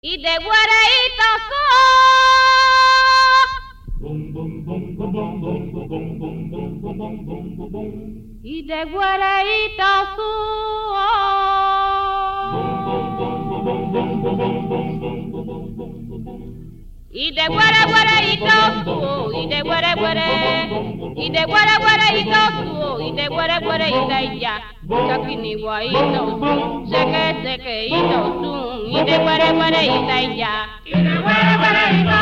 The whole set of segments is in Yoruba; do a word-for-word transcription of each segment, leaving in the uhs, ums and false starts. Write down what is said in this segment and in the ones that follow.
y de güereíto y de güereíto y de güere güereíto y de güere güere y de güere güereíto y de güere güereíto ya chakini guaito seke seke ito y de güere güereíto ya y de güere güereíto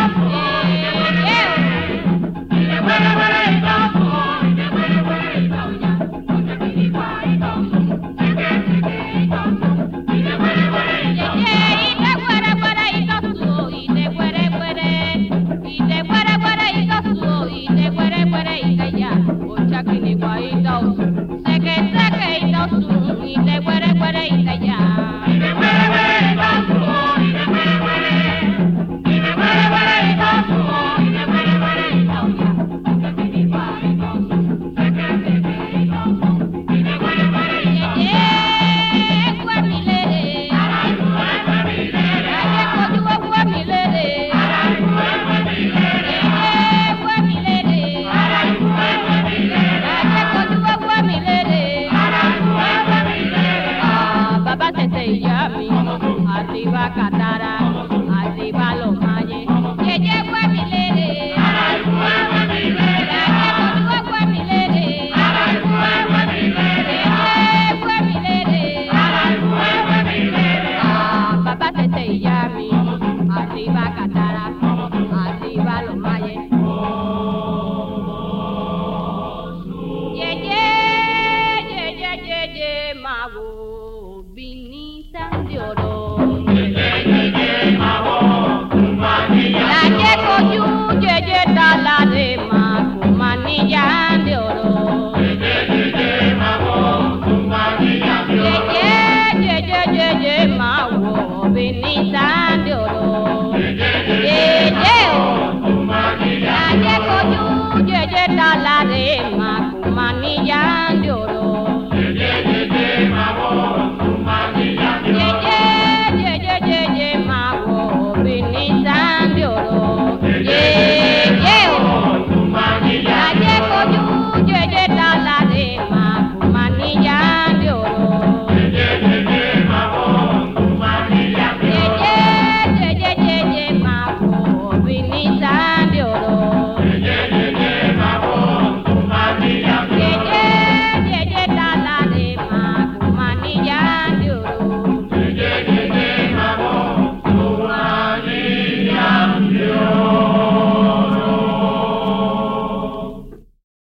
y de güere güereíto y de güere güereíto ya chakini guaito seke seke ito y de güere güereíto y de güere güereíto y de güere güere y de güere güereíto y de güere güereíto ya chakini guaito seke seke ito y de güere güereíto ya y de güere güereíto y de güere güere y de güere güereíto y de güere güereíto ya chakini guaito seke seke ito y de güere güereíto ye guamilere ay guamilere ay koduwa guamilere ay guamilere ye guamilere ay guamilere ay koduwa guamilere ay guamilere ah baba tete yami arriba catara